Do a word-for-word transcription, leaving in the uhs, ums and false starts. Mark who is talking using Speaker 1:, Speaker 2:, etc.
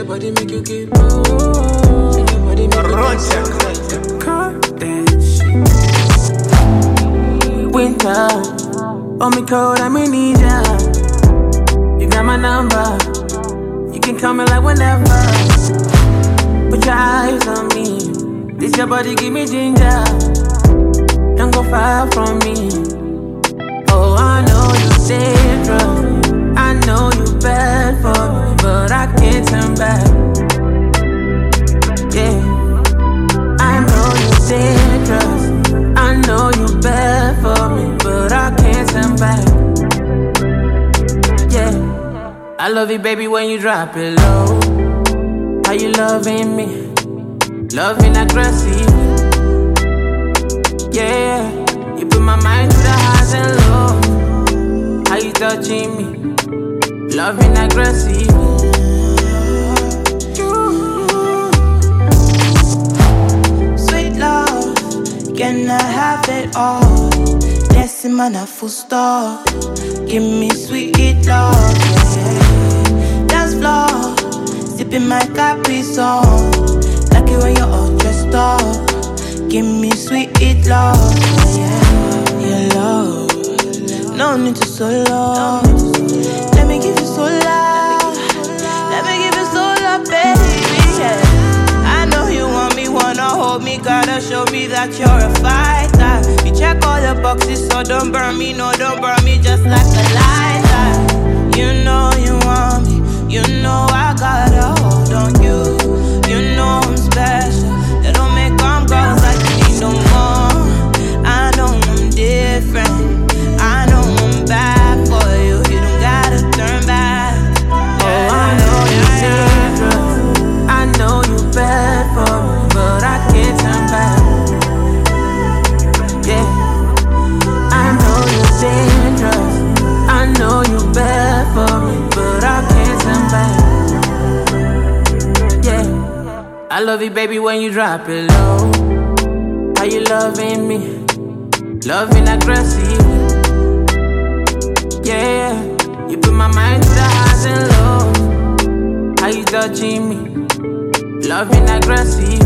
Speaker 1: body make you get low. Shake your body make you get cold that shit. Winter, hold me cold, I'm in need ya. You got my number, you can call me like whenever. Put your eyes on me, this your body give me ginger. Don't go far from me. Oh, I know you dangerous, I know you bad for me, but I can't turn back. Yeah, I know you dangerous, I know you bad for me, but I can't turn back. Yeah, I love it, baby, when you drop it low. How you loving me? Loving aggressive. Yeah, you put my mind through the highs and lows. How you touching me? Loving aggressive.
Speaker 2: Sweet love, can I have it all? That's in my full stop. Give me sweet love, yeah. Dance floor, sipping my Capri song. Like it when you're all dressed up. Give me sweet love, yeah. Your love, no need to solo. Let me give you so love. Let me give you so love, baby, yeah. I know you want me, wanna hold me, gotta show me that you're a fighter. You check all the boxes, so don't burn me, no, don't burn me just like a lighter. You know you want me, you know I got a hold on you. You know I'm special, they don't make them girls like me no more. I know I'm different, I know I'm bad for you. You don't gotta turn back.
Speaker 1: Oh, I know you're dangerous, I know you bad for me, but I can't turn back. Yeah, I know you're dangerous, I know you bad for me, but I can't turn back. Yeah, I love it, baby, when you drop it low. How you loving me? Loving aggressive. Yeah, you put my mind through the highs and lows. How you touching me? Loving aggressive.